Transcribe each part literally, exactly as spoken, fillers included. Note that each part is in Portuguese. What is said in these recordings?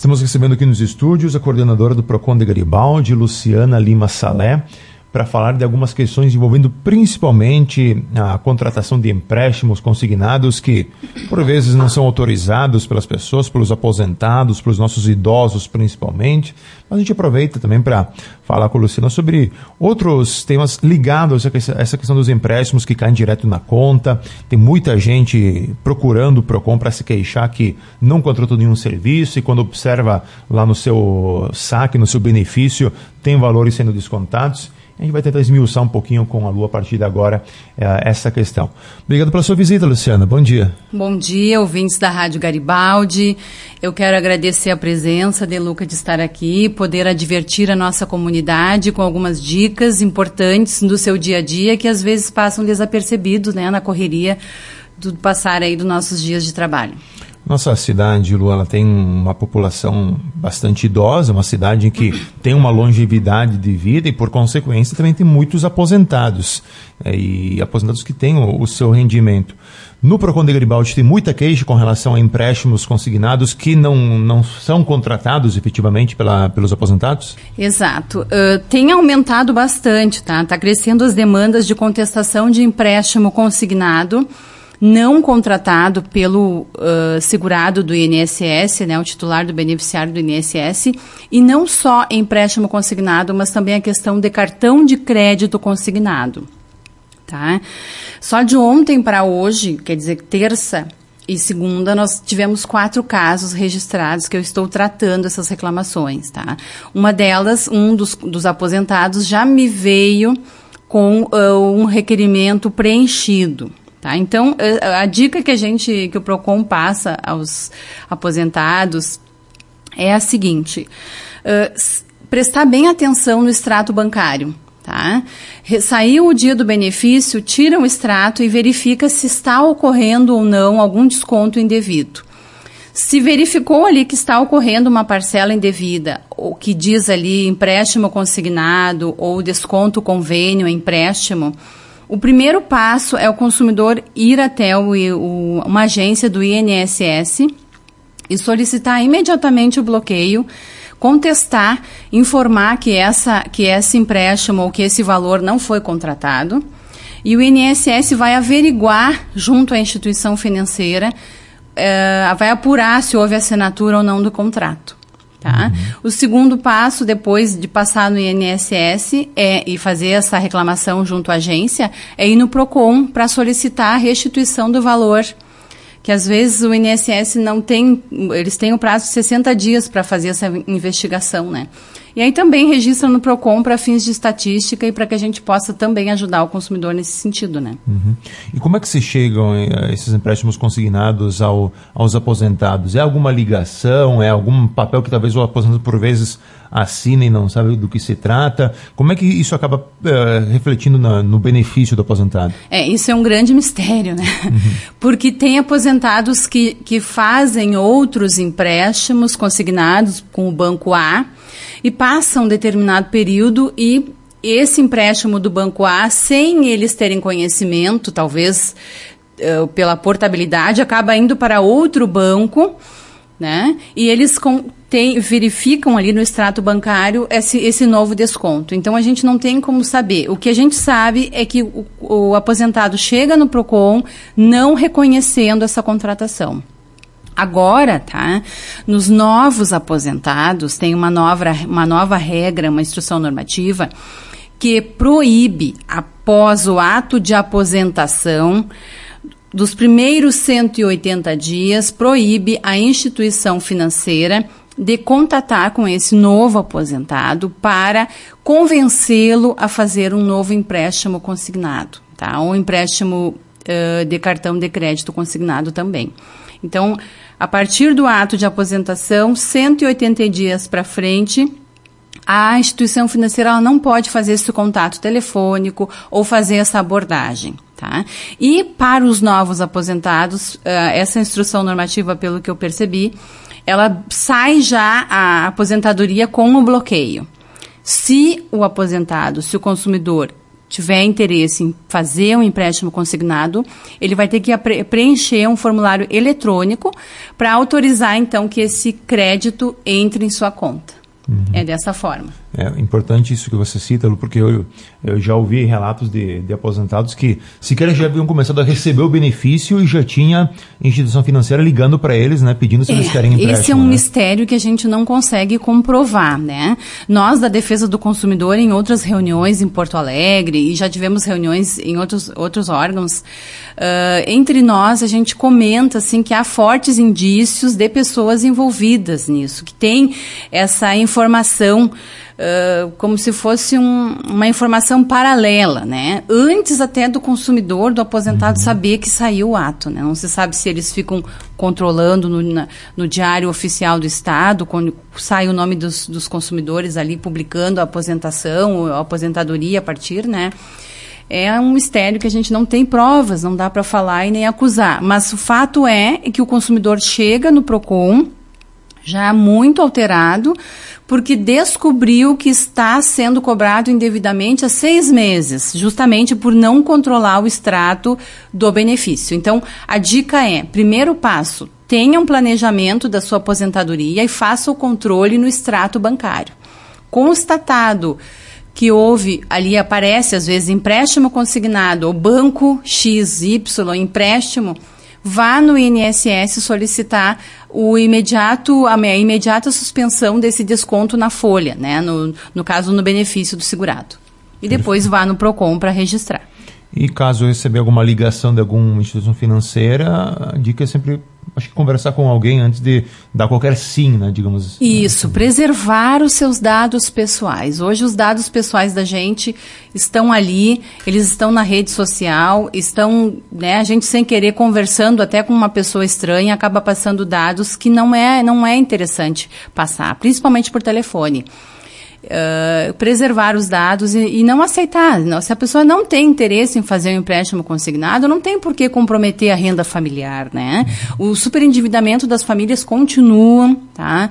Estamos recebendo aqui nos estúdios a coordenadora do Procon de Garibaldi, Luciana Lima Salé, para falar de algumas questões envolvendo principalmente a contratação de empréstimos consignados que, por vezes, não são autorizados pelas pessoas, pelos aposentados, pelos nossos idosos principalmente. Mas a gente aproveita também para falar com a Luciana sobre outros temas ligados a essa questão dos empréstimos que caem direto na conta. Tem muita gente procurando o Procon para se queixar que não contratou nenhum serviço e quando observa lá no seu saque, no seu benefício, tem valores sendo descontados. A gente vai tentar esmiuçar um pouquinho com a Lu a partir de agora é, essa questão. Obrigado pela sua visita, Luciana. Bom dia. Bom dia, ouvintes da Rádio Garibaldi. Eu quero agradecer a presença de Luca de estar aqui, poder advertir a nossa comunidade com algumas dicas importantes do seu dia a dia que às vezes passam desapercebidos, né, na correria do passar aí dos nossos dias de trabalho. Nossa cidade, Lu, ela tem uma população bastante idosa, uma cidade em que tem uma longevidade de vida e, por consequência, também tem muitos aposentados, é, e aposentados que têm o, o seu rendimento. No Procon de Garibaldi tem muita queixa com relação a empréstimos consignados que não, não são contratados efetivamente pela, pelos aposentados? Exato. Uh, tem aumentado bastante, tá? Está crescendo as demandas de contestação de empréstimo consignado não contratado pelo uh, segurado do I N S S, né, o titular do beneficiário do I N S S, e não só empréstimo consignado, mas também a questão de cartão de crédito consignado. Tá? Só de ontem para hoje, quer dizer, terça e segunda, nós tivemos quatro casos registrados que eu estou tratando essas reclamações. Tá? Uma delas, um dos, dos aposentados já me veio com uh, um requerimento preenchido. Tá? Então, a, a dica que a gente, que o Procon passa aos aposentados é a seguinte: uh, prestar bem atenção no extrato bancário. Tá? Saiu o dia do benefício, tira o extrato e verifica se está ocorrendo ou não algum desconto indevido. Se verificou ali que está ocorrendo uma parcela indevida, ou que diz ali empréstimo consignado ou desconto convênio empréstimo, o primeiro passo é o consumidor ir até o, o, uma agência do I N S S e solicitar imediatamente o bloqueio, contestar, informar que, essa, que esse empréstimo ou que esse valor não foi contratado, e o I N S S vai averiguar junto à instituição financeira, eh, vai apurar se houve assinatura ou não do contrato. Tá? Uhum. O segundo passo, depois de passar no I N S S é, e fazer essa reclamação junto à agência, é ir no Procon para solicitar a restituição do valor, que às vezes o I N S S não tem, eles têm o prazo de sessenta dias para fazer essa investigação, né? E aí também registra no Procon para fins de estatística e para que a gente possa também ajudar o consumidor nesse sentido, né? Uhum. E como é que se chegam a esses empréstimos consignados ao, aos aposentados? É alguma ligação? É algum papel que talvez o aposentado por vezes assina e não sabe do que se trata? Como é que isso acaba uh, refletindo na, no benefício do aposentado? É, isso é um grande mistério, né? Uhum. Porque tem aposentados que, que fazem outros empréstimos consignados com o Banco A, e passa um determinado período e esse empréstimo do Banco A, sem eles terem conhecimento, talvez uh, pela portabilidade, acaba indo para outro banco, né? E eles com, tem, verificam ali no extrato bancário esse, esse novo desconto. Então, a gente não tem como saber. O que a gente sabe é que o, o aposentado chega no Procon não reconhecendo essa contratação. Agora, tá, nos novos aposentados, tem uma nova, uma nova regra, uma instrução normativa, que proíbe, após o ato de aposentação, dos primeiros cento e oitenta dias, proíbe a instituição financeira de contatar com esse novo aposentado para convencê-lo a fazer um novo empréstimo consignado, tá, um empréstimo uh, de cartão de crédito consignado também. Então, a partir do ato de aposentação, cento e oitenta dias para frente, a instituição financeira ela não pode fazer esse contato telefônico ou fazer essa abordagem. Tá? E para os novos aposentados, uh, essa instrução normativa, pelo que eu percebi, ela sai já a aposentadoria com o bloqueio. Se o aposentado, se o consumidor tiver interesse em fazer um empréstimo consignado, ele vai ter que preencher um formulário eletrônico para autorizar, então, que esse crédito entre em sua conta. Uhum. É dessa forma. É importante isso que você cita, Lu, porque eu, eu já ouvi relatos de, de aposentados que sequer já haviam começado a receber o benefício e já tinha instituição financeira ligando para eles, né, pedindo se é, eles querem empréstimo. Esse é um né? mistério que a gente não consegue comprovar, né? Nós, da Defesa do Consumidor, em outras reuniões em Porto Alegre, e já tivemos reuniões em outros, outros órgãos, uh, entre nós a gente comenta assim, que há fortes indícios de pessoas envolvidas nisso, que tem essa informação Uh, como se fosse um, uma informação paralela, né? Antes até do consumidor, do aposentado, uhum. saber que saiu o ato, né? Não se sabe se eles ficam controlando no, na, no Diário Oficial do Estado, quando sai o nome dos, dos consumidores ali, publicando a aposentação, a aposentadoria a partir, né? É um mistério que a gente não tem provas, não dá para falar e nem acusar. Mas o fato é que o consumidor chega no PROCON já muito alterado, porque descobriu que está sendo cobrado indevidamente há seis meses, justamente por não controlar o extrato do benefício. Então, a dica é, primeiro passo, tenha um planejamento da sua aposentadoria e faça o controle no extrato bancário. Constatado que houve, ali aparece às vezes empréstimo consignado, ou banco X Y, empréstimo, vá no I N S S solicitar o imediato, a imediata suspensão desse desconto na folha, né? No, no caso, no benefício do segurado. E depois vá no PROCON para registrar. E caso receber alguma ligação de alguma instituição financeira, a dica é sempre, acho que conversar com alguém antes de dar qualquer sim, né, digamos assim. Isso, preservar os seus dados pessoais. Hoje os dados pessoais da gente estão ali, eles estão na rede social, estão, né, a gente sem querer conversando até com uma pessoa estranha, acaba passando dados que não é, não é interessante passar, principalmente por telefone. Uh, preservar os dados e, e não aceitar. Não, se a pessoa não tem interesse em fazer um empréstimo consignado, não tem por que comprometer a renda familiar, né? O superendividamento das famílias continua, tá?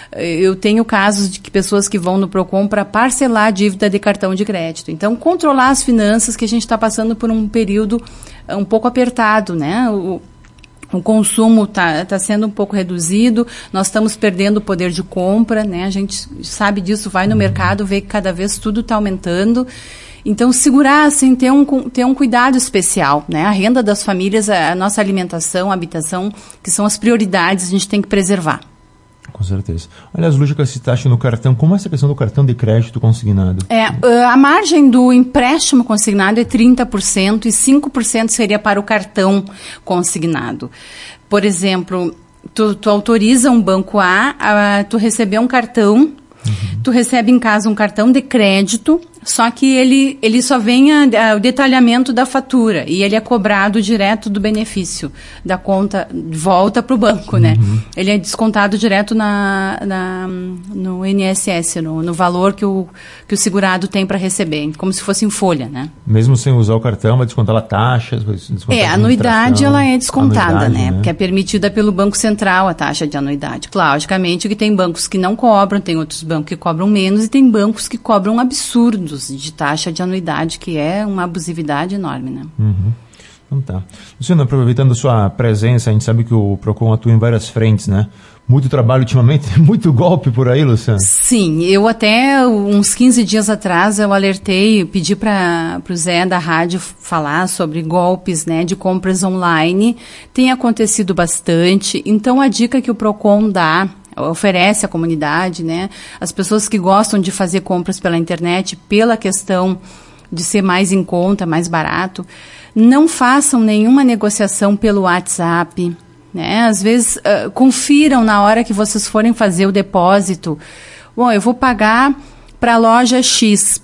Eu tenho casos de que pessoas que vão no PROCON para parcelar a dívida de cartão de crédito. Então, controlar as finanças, que a gente está passando por um período um pouco apertado, né? O, O consumo está tá sendo um pouco reduzido, nós estamos perdendo o poder de compra, né? A gente sabe disso, vai no mercado, vê que cada vez tudo está aumentando. Então, segurar, assim, ter um, ter um cuidado especial, né? A renda das famílias, a nossa alimentação, a habitação, que são as prioridades, a gente tem que preservar. Com certeza. Aliás, Lúcia, se taxa no cartão, como é essa questão do cartão de crédito consignado? É, a margem do empréstimo consignado é trinta por cento e cinco por cento seria para o cartão consignado. Por exemplo, tu, tu autoriza um banco A, a tu receber um cartão, uhum. tu recebe em casa um cartão de crédito, só que ele, ele só vem a, a, o detalhamento da fatura e ele é cobrado direto do benefício da conta, volta para o banco, uhum. né? Ele é descontado direto na, na, no I N S S, no, no valor que o, que o segurado tem para receber, como se fosse em folha, né? Mesmo sem usar o cartão, vai descontar a taxa? Descontar é, a anuidade ela é descontada, anuidade, né? né? Porque é permitida pelo Banco Central a taxa de anuidade. Logicamente que tem bancos que não cobram, tem outros bancos que cobram menos e tem bancos que cobram absurdos de taxa de anuidade, que é uma abusividade enorme, né? Uhum. Então tá. Luciana, aproveitando a sua presença, a gente sabe que o PROCON atua em várias frentes, né? Muito trabalho ultimamente, muito golpe por aí, Luciana? Sim, eu até uns quinze dias atrás eu alertei, pedi para o Zé da rádio falar sobre golpes, né, de compras online. Tem acontecido bastante, então a dica que o PROCON dá, oferece à comunidade, né, as pessoas que gostam de fazer compras pela internet, pela questão de ser mais em conta, mais barato, não façam nenhuma negociação pelo WhatsApp, né? Às vezes, uh, confiram na hora que vocês forem fazer o depósito. Bom, eu vou pagar para a loja X.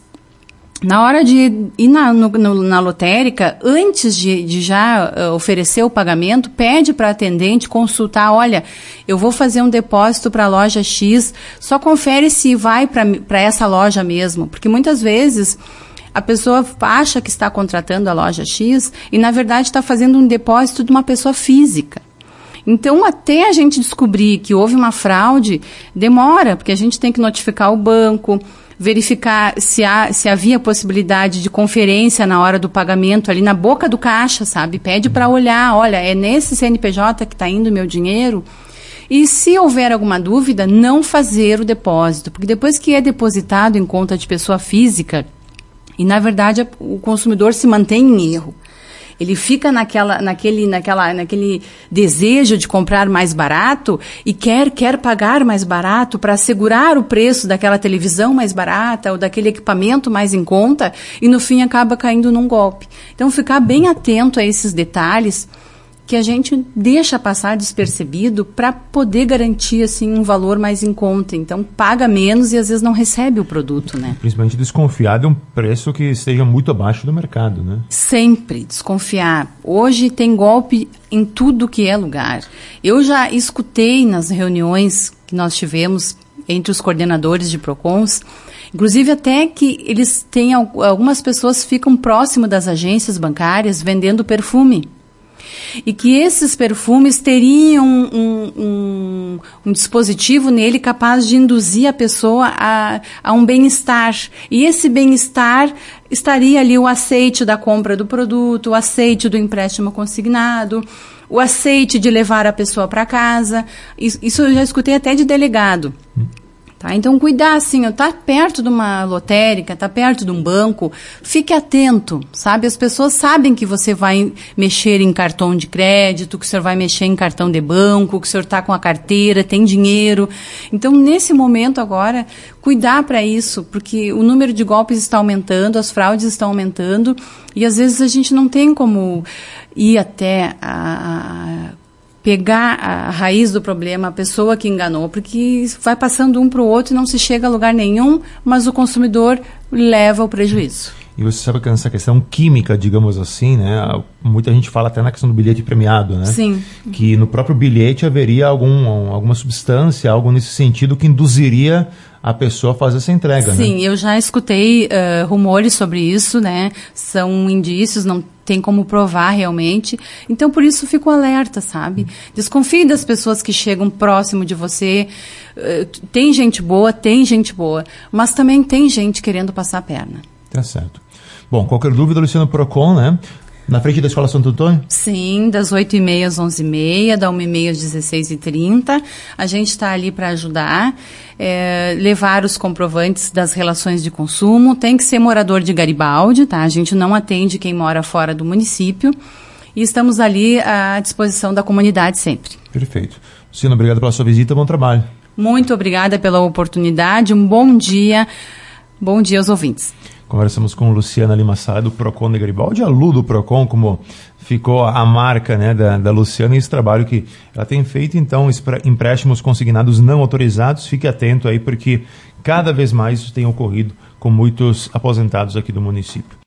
Na hora de ir na, no, no, na lotérica, antes de, de já uh, oferecer o pagamento, pede para a atendente consultar, olha, eu vou fazer um depósito para a loja X, só confere se vai para essa loja mesmo, porque muitas vezes a pessoa acha que está contratando a loja X e, na verdade, está fazendo um depósito de uma pessoa física. Então, até a gente descobrir que houve uma fraude, demora, porque a gente tem que notificar o banco, verificar se, há, se havia possibilidade de conferência na hora do pagamento, ali na boca do caixa, sabe? Pede para olhar, olha, é nesse C N P J que está indo o meu dinheiro? E se houver alguma dúvida, não fazer o depósito, porque depois que é depositado em conta de pessoa física, e na verdade o consumidor se mantém em erro. Ele fica naquela, naquele, naquela, naquele desejo de comprar mais barato e quer, quer pagar mais barato para assegurar o preço daquela televisão mais barata ou daquele equipamento mais em conta e no fim acaba caindo num golpe. Então ficar bem atento a esses detalhes que a gente deixa passar despercebido para poder garantir assim, um valor mais em conta. Então, paga menos e às vezes não recebe o produto, né? Principalmente desconfiar de um preço que esteja muito abaixo do mercado, né? Sempre desconfiar. Hoje tem golpe em tudo que é lugar. Eu já escutei nas reuniões que nós tivemos entre os coordenadores de PROCONs, inclusive até que eles têm, algumas pessoas ficam próximo das agências bancárias vendendo perfume. E que esses perfumes teriam um, um, um dispositivo nele capaz de induzir a pessoa a, a um bem-estar. E esse bem-estar estaria ali o aceite da compra do produto, o aceite do empréstimo consignado, o aceite de levar a pessoa para casa. Isso, isso eu já escutei até de delegado. Tá? Então, cuidar, assim, tá perto de uma lotérica, tá perto de um banco, fique atento, sabe? As pessoas sabem que você vai mexer em cartão de crédito, que o senhor vai mexer em cartão de banco, que o senhor está com a carteira, tem dinheiro. Então, nesse momento agora, cuidar para isso, porque o número de golpes está aumentando, as fraudes estão aumentando, e às vezes a gente não tem como ir até a... a pegar a raiz do problema, a pessoa que enganou, porque vai passando um para o outro e não se chega a lugar nenhum, mas o consumidor leva o prejuízo. E você sabe que nessa questão química, digamos assim, né, muita gente fala até na questão do bilhete premiado, né? Sim. Que no próprio bilhete haveria algum, alguma substância, algo nesse sentido que induziria a pessoa a fazer essa entrega, Sim, né? eu já escutei uh, rumores sobre isso, né? São indícios, não tem como provar realmente. Então, por isso, fico alerta, sabe? Hum. Desconfie das pessoas que chegam próximo de você. Uh, tem gente boa, tem gente boa, mas também tem gente querendo passar a perna. Tá certo. Bom, qualquer dúvida, Luciano Procon, né? Na frente da Escola Santo Antônio? Sim, das oito e meia às onze e meia, da uma e meia às dezesseis e trinta. A gente está ali para ajudar, é, levar os comprovantes das relações de consumo. Tem que ser morador de Garibaldi, tá? A gente não atende quem mora fora do município. E estamos ali à disposição da comunidade sempre. Perfeito. Luciano, obrigado pela sua visita, bom trabalho. Muito obrigada pela oportunidade, um bom dia. Bom dia aos ouvintes. Conversamos com Luciana Lima Salé, do PROCON de Garibaldi, a Lu do PROCON, como ficou a marca, né, da, da Luciana, e esse trabalho que ela tem feito. Então, empréstimos consignados não autorizados, fique atento aí, porque cada vez mais isso tem ocorrido com muitos aposentados aqui do município.